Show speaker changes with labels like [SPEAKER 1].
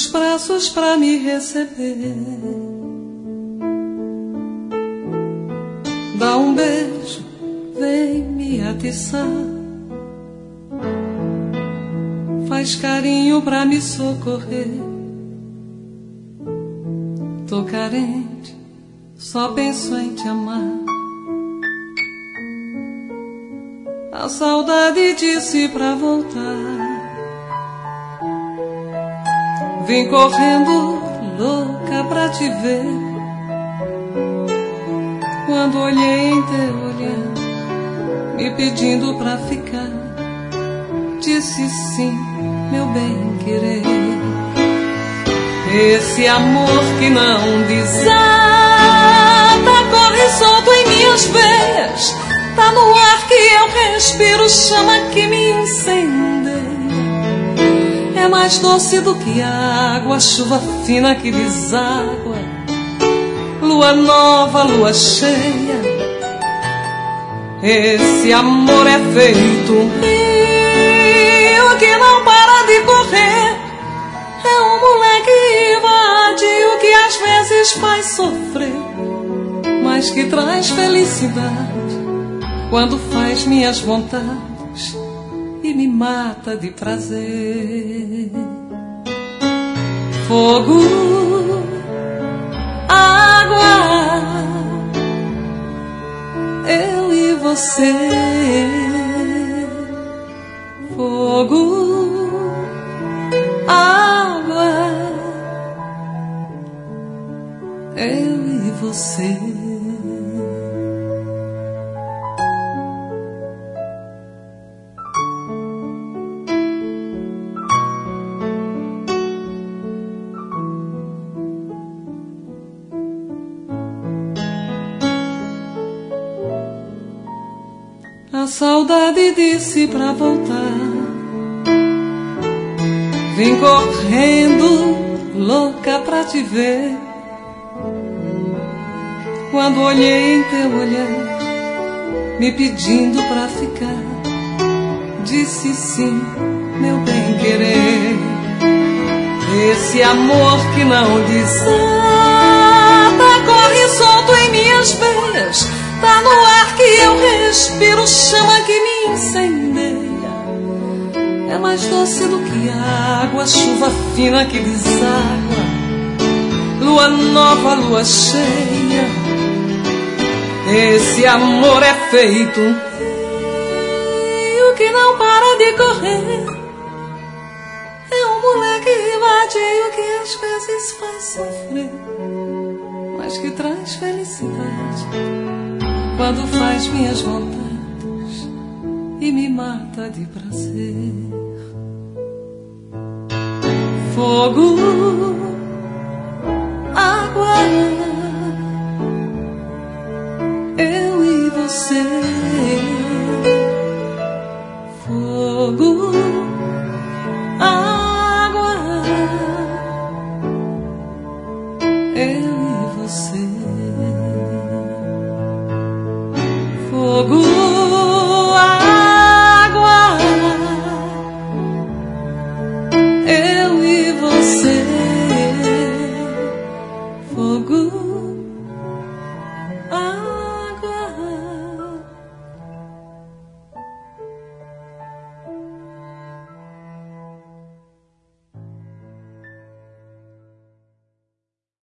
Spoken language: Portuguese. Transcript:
[SPEAKER 1] os braços pra me receber. Dá um beijo, vem me atiçar, faz carinho pra me socorrer. Tô carente, só penso em te amar. A saudade disse pra voltar. Vim correndo louca pra te ver. Quando olhei em teu olhar, me pedindo pra ficar, disse sim, meu bem querer. Esse amor que não desata corre solto em minhas veias. Tá no ar que eu respiro, chama que me incendeia. É mais doce do que água, chuva fina que deságua, lua nova, lua cheia. Esse amor é feito um rio que não para de correr. É um moleque vadio que às vezes faz sofrer, mas que traz felicidade quando faz minhas vontades e me mata de prazer. Fogo, água, eu e você. Fogo, água, eu e você. A saudade disse pra voltar. Vim correndo louca pra te ver. Quando olhei em teu olhar, me pedindo pra ficar, disse sim, meu bem querer. Esse amor que não desata corre solto em minhas veias. Tá no ar que eu respiro, chama que me incendeia. É mais doce do que água, chuva fina que deságua, lua nova, lua cheia. Esse amor é feito um rio que não para de correr. É um moleque vadio que às vezes faz sofrer, mas que traz felicidade quando faz minhas vontades e me mata de prazer. Fogo, água, eu e você. Fogo, água, eu e você.